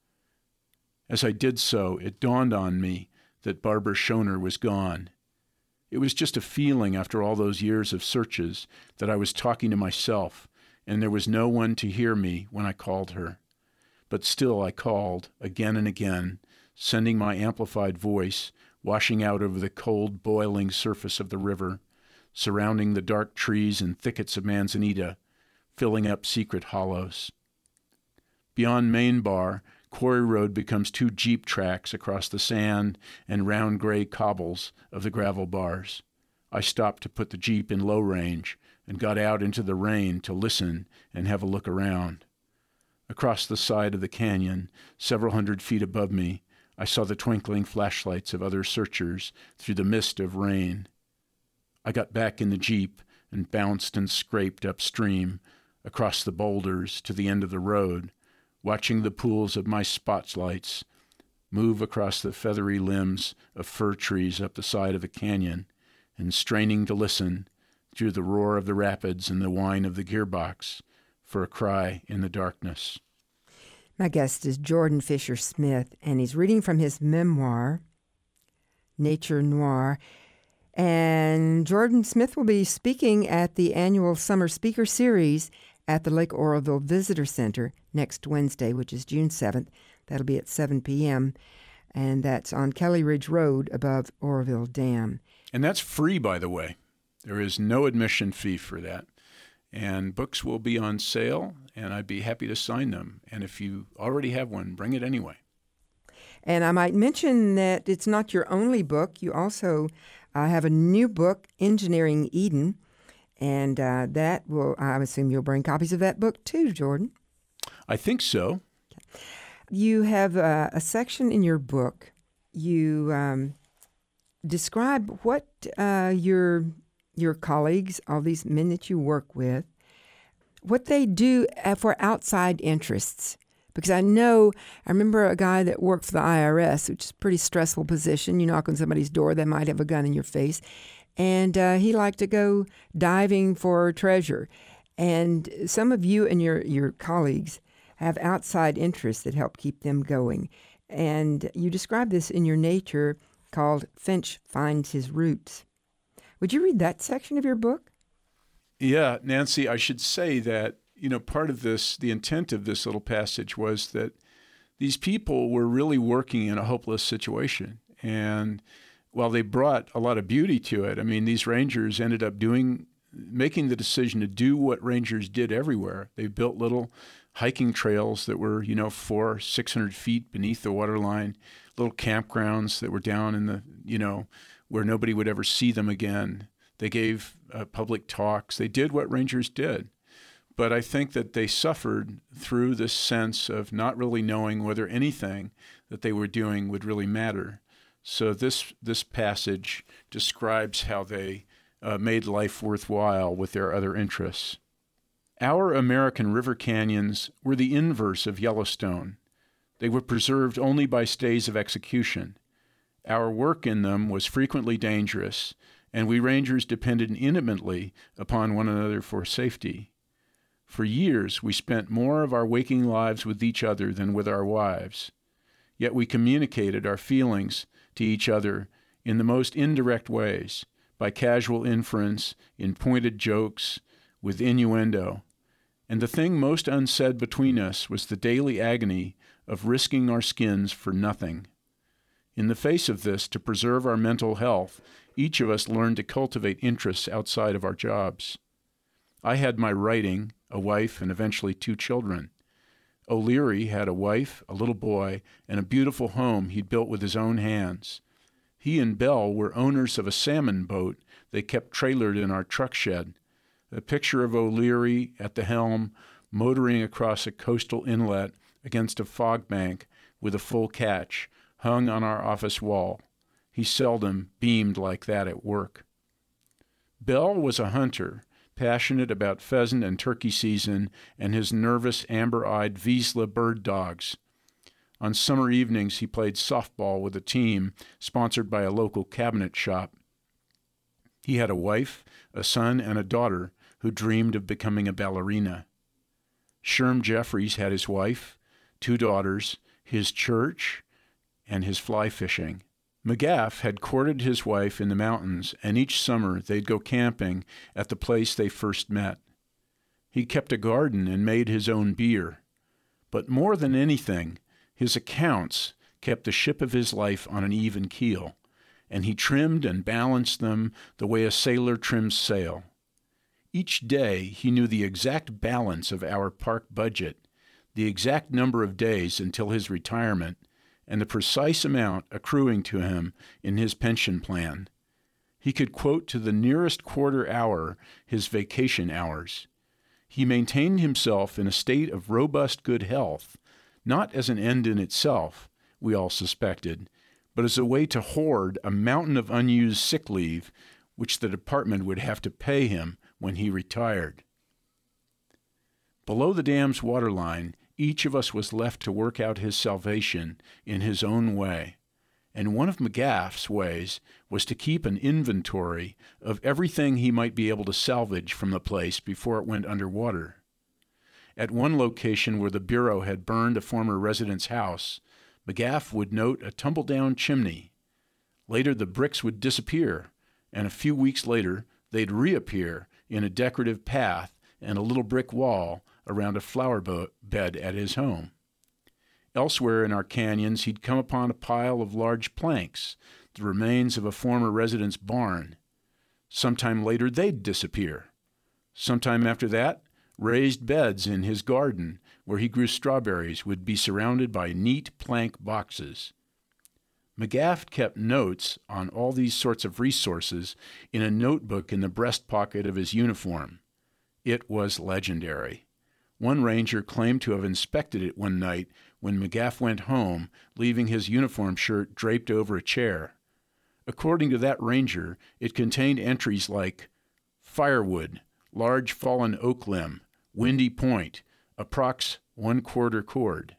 C: As I did so, it dawned on me that Barbara Schoner was gone. It was just a feeling after all those years of searches that I was talking to myself, and there was no one to hear me when I called her. But still I called, again and again, sending my amplified voice, washing out over the cold, boiling surface of the river, surrounding the dark trees and thickets of Manzanita, filling up secret hollows. Beyond Main Bar, Quarry Road becomes two jeep tracks across the sand and round gray cobbles of the gravel bars. I stopped to put the jeep in low range and got out into the rain to listen and have a look around. Across the side of the canyon, several hundred feet above me, I saw the twinkling flashlights of other searchers through the mist of rain. I got back in the jeep and bounced and scraped upstream, across the boulders to the end of the road, watching the pools of my spotlights move across the feathery limbs of fir trees up the side of the canyon, and straining to listen, through the roar of the rapids and the whine of the gearbox, for a cry in the darkness.
B: My guest is Jordan Fisher Smith, and he's reading from his memoir, Nature Noir. And Jordan Smith will be speaking at the annual Summer Speaker Series at the Lake Oroville Visitor Center next Wednesday, which is June seventh. That'll be at seven p.m., and that's on Kelly Ridge Road above Oroville Dam.
C: And that's free, by the way. There is no admission fee for that. And books will be on sale, and I'd be happy to sign them. And if you already have one, bring it anyway.
B: And I might mention that it's not your only book. You also uh, have a new book, Engineering Eden, and uh, that will, I assume you'll bring copies of that book too, Jordan.
C: I think so.
B: You have uh, a section in your book. You um, describe what uh, your your colleagues, all these men that you work with, what they do for outside interests. Because I know, I remember a guy that worked for the I R S, which is a pretty stressful position. You knock on somebody's door, they might have a gun in your face. And uh, he liked to go diving for treasure. And some of you and your, your colleagues have outside interests that help keep them going. And you describe this in your Nature called Finch Finds His Roots. Would you read that section of your book?
C: Yeah, Nancy, I should say that, you know, part of this, the intent of this little passage was that these people were really working in a hopeless situation. And while they brought a lot of beauty to it, I mean, these rangers ended up doing, making the decision to do what rangers did everywhere. They built little hiking trails that were, you know, four, six hundred feet beneath the waterline, little campgrounds that were down in the, you know, where nobody would ever see them again. They gave uh, public talks. They did what rangers did. But I think that they suffered through this sense of not really knowing whether anything that they were doing would really matter. So this this passage describes how they uh, made life worthwhile with their other interests. Our American river canyons were the inverse of Yellowstone. They were preserved only by stays of execution. Our work in them was frequently dangerous, and we rangers depended intimately upon one another for safety. For years, we spent more of our waking lives with each other than with our wives. Yet we communicated our feelings to each other in the most indirect ways, by casual inference, in pointed jokes, with innuendo. And the thing most unsaid between us was the daily agony of risking our skins for nothing. In the face of this, to preserve our mental health, each of us learned to cultivate interests outside of our jobs. I had my writing, a wife, and eventually two children. O'Leary had a wife, a little boy, and a beautiful home he'd built with his own hands. He and Belle were owners of a salmon boat they kept trailered in our truck shed. A picture of O'Leary at the helm, motoring across a coastal inlet against a fog bank with a full catch, hung on our office wall. He seldom beamed like that at work. Belle was a hunter, passionate about pheasant and turkey season and his nervous, amber-eyed Vizsla bird dogs. On summer evenings, he played softball with a team sponsored by a local cabinet shop. He had a wife, a son, and a daughter who dreamed of becoming a ballerina. Sherm Jeffries had his wife, two daughters, his church, and his fly fishing. McGaff had courted his wife in the mountains, and each summer they'd go camping at the place they first met. He kept a garden and made his own beer. But more than anything, his accounts kept the ship of his life on an even keel, and he trimmed and balanced them the way a sailor trims sail. Each day he knew the exact balance of our park budget, the exact number of days until his retirement, and the precise amount accruing to him in his pension plan. He could quote to the nearest quarter hour his vacation hours. He maintained himself in a state of robust good health, not as an end in itself, we all suspected, but as a way to hoard a mountain of unused sick leave which the department would have to pay him when he retired. Below the dam's waterline, each of us was left to work out his salvation in his own way, and one of McGaff's ways was to keep an inventory of everything he might be able to salvage from the place before it went underwater. At one location where the Bureau had burned a former resident's house, McGaff would note a tumble-down chimney. Later the bricks would disappear, and a few weeks later they'd reappear in a decorative path and a little brick wall around a flower bed at his home. Elsewhere in our canyons, he'd come upon a pile of large planks, the remains of a former resident's barn. Sometime later, they'd disappear. Sometime after that, raised beds in his garden, where he grew strawberries, would be surrounded by neat plank boxes. McGaff kept notes on all these sorts of resources in a notebook in the breast pocket of his uniform. It was legendary. One ranger claimed to have inspected it one night when McGaff went home, leaving his uniform shirt draped over a chair. According to that ranger, it contained entries like firewood, large fallen oak limb, windy point, approx one quarter cord.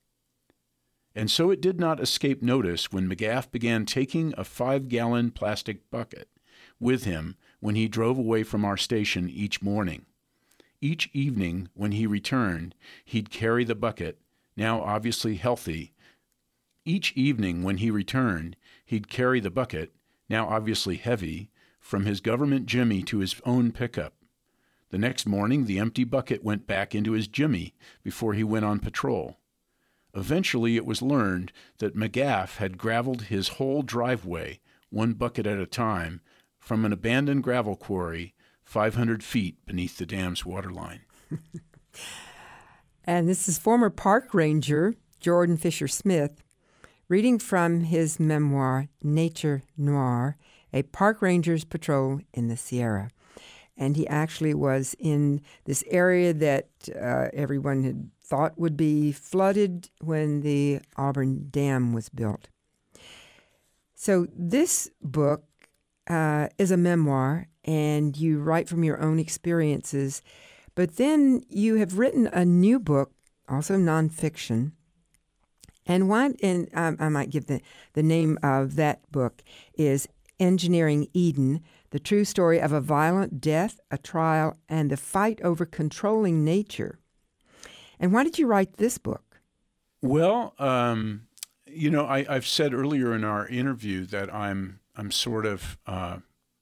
C: And so it did not escape notice when McGaff began taking a five-gallon plastic bucket with him when he drove away from our station each morning. Each evening when he returned, he'd carry the bucket, now obviously healthy. Each evening when he returned, he'd carry the bucket, now obviously heavy, from his government jimmy to his own pickup. The next morning, the empty bucket went back into his jimmy before he went on patrol. Eventually, it was learned that McGaff had graveled his whole driveway, one bucket at a time, from an abandoned gravel quarry five hundred feet beneath the dam's waterline.
B: And this is former park ranger Jordan Fisher Smith reading from his memoir, Nature Noir, A Park Ranger's Patrol in the Sierra. And he actually was in this area that uh, everyone had thought would be flooded when the Auburn Dam was built. So this book uh, is a memoir, and you write from your own experiences. But then you have written a new book, also nonfiction. And one, and um, I might give the, the name of that book is Engineering Eden, The True Story of a Violent Death, a Trial, and the Fight Over Controlling Nature. And why did you write this book?
C: Well, um, you know, I, I've said earlier in our interview that I'm I'm sort of uh,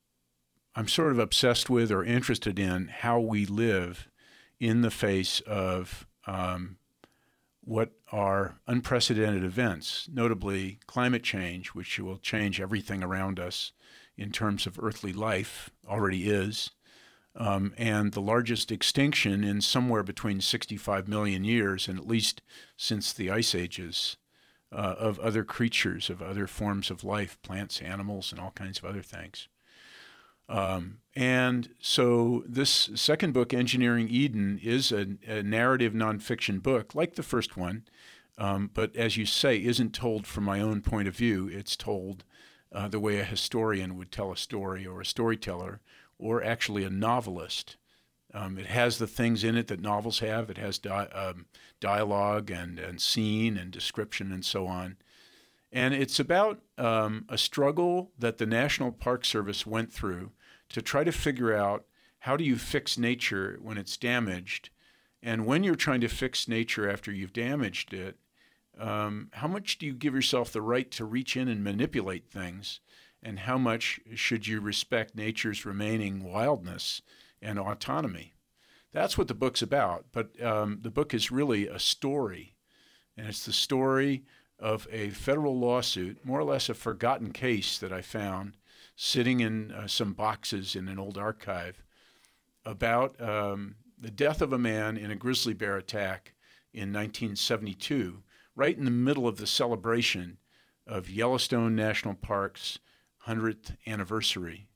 C: I'm sort of obsessed with or interested in how we live in the face of um, what are unprecedented events, notably climate change, which will change everything around us in terms of earthly life, already is, um, and the largest extinction in somewhere between sixty-five million years, and at least since the ice ages, uh, of other creatures, of other forms of life, plants, animals, and all kinds of other things. Um, and so this second book, Engineering Eden, is a, a narrative nonfiction book, like the first one, um, but as you say, isn't told from my own point of view. It's told uh, the way a historian would tell a story, or a storyteller, or actually a novelist. Um, it has the things in it that novels have. It has di- um, dialogue and, and scene and description and so on. And it's about um, a struggle that the National Park Service went through to try to figure out how do you fix nature when it's damaged. And when you're trying to fix nature after you've damaged it, um, how much do you give yourself the right to reach in and manipulate things? And how much should you respect nature's remaining wildness and autonomy? That's what the book's about. But um, the book is really a story. And it's the story of a federal lawsuit, more or less a forgotten case that I found sitting in uh, some boxes in an old archive, about um, the death of a man in a grizzly bear attack in nineteen seventy-two, right in the middle of the celebration of Yellowstone National Park's hundredth anniversary.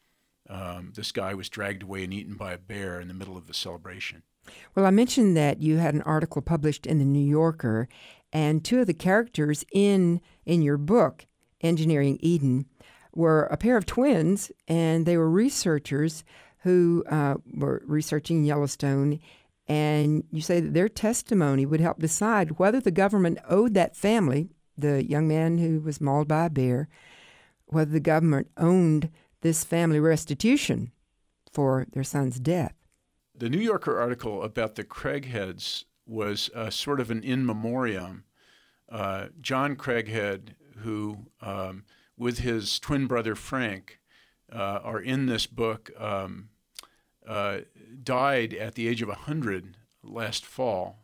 C: Um, this guy was dragged away and eaten by a bear in the middle of the celebration.
B: Well, I mentioned that you had an article published in the New Yorker, and two of the characters in in your book, Engineering Eden, were a pair of twins, and they were researchers who uh, were researching Yellowstone, and you say that their testimony would help decide whether the government owed that family, the young man who was mauled by a bear, whether the government owned this family restitution for their son's death.
C: The New Yorker article about the Craigheads was uh, sort of an in memoriam. Uh, John Craighead, who um, with his twin brother Frank uh, are in this book, um, uh, died at the age of one hundred last fall.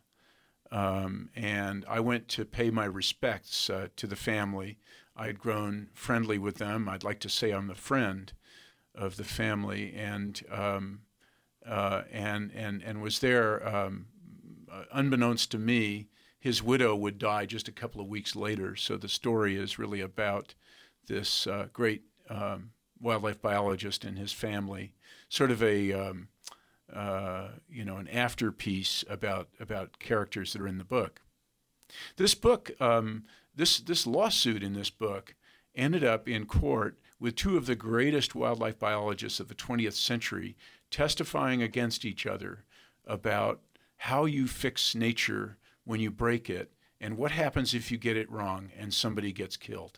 C: Um, and I went to pay my respects uh, to the family. I had grown friendly with them. I'd like to say I'm the friend of the family, and um, uh, and and and was there. Um, uh, unbeknownst to me, his widow would die just a couple of weeks later. So the story is really about this uh, great um, wildlife biologist and his family, sort of a um, uh, you know an afterpiece about about characters that are in the book. This book, um, this this lawsuit in this book, ended up in court with two of the greatest wildlife biologists of the twentieth century testifying against each other about how you fix nature when you break it, and what happens if you get it wrong and somebody gets killed.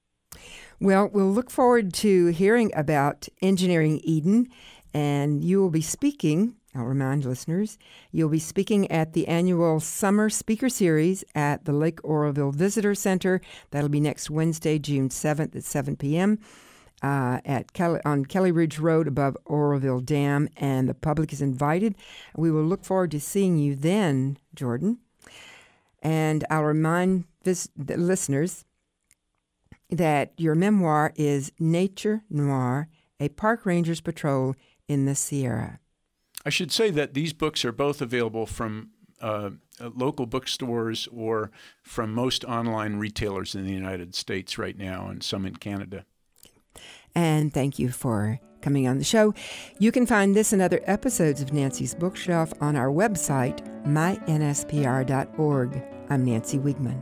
B: Well, we'll look forward to hearing about Engineering Eden, and you will be speaking, I'll remind listeners, you'll be speaking at the annual Summer Speaker Series at the Lake Oroville Visitor Center. That'll be next Wednesday, June seventh at seven p.m. Uh, at Kelly, on Kelly Ridge Road above Oroville Dam, and the public is invited. We will look forward to seeing you then, Jordan. And I'll remind this, the listeners that your memoir is Nature Noir, a park ranger's patrol in the Sierra.
C: I should say that these books are both available from uh, local bookstores or from most online retailers in the United States right now, and some in Canada.
B: And thank you for coming on the show. You can find this and other episodes of Nancy's Bookshelf on our website, my N S P R dot org. I'm Nancy Wiegman.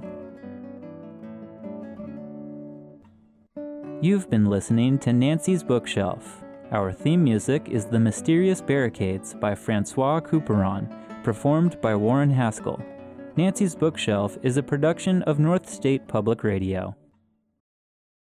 A: You've been listening to Nancy's Bookshelf. Our theme music is The Mysterious Barricades by Francois Couperin, performed by Warren Haskell. Nancy's Bookshelf is a production of North State Public Radio.